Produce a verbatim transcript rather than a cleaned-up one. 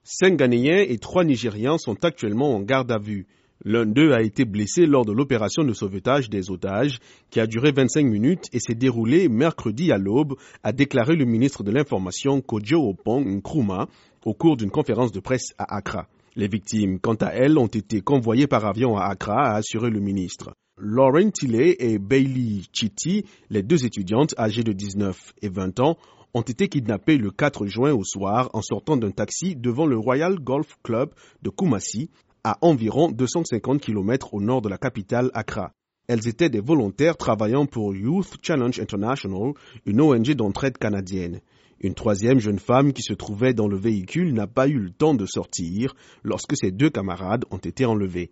Cinq Ghanéens et trois Nigérians sont actuellement en garde à vue. L'un d'eux a été blessé lors de l'opération de sauvetage des otages qui a duré vingt-cinq minutes et s'est déroulée mercredi à l'aube, a déclaré le ministre de l'Information Kojo Oppong Nkrumah au cours d'une conférence de presse à Accra. Les victimes, quant à elles, ont été convoyées par avion à Accra, a assuré le ministre. Lauren Tilley et Bailey Chitty, les deux étudiantes âgées de dix-neuf et vingt ans, ont été kidnappées le quatre juin au soir en sortant d'un taxi devant le Royal Golf Club de Kumasi, à environ deux cent cinquante kilomètres au nord de la capitale Accra. Elles étaient des volontaires travaillant pour Youth Challenge International, une O N G d'entraide canadienne. Une troisième jeune femme qui se trouvait dans le véhicule n'a pas eu le temps de sortir lorsque ses deux camarades ont été enlevés.